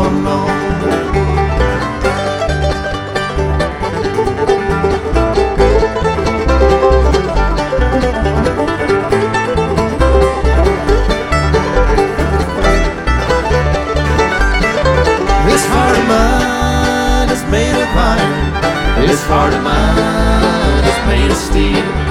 no. This heart of mine is made of iron. This heart of mine is made of steel.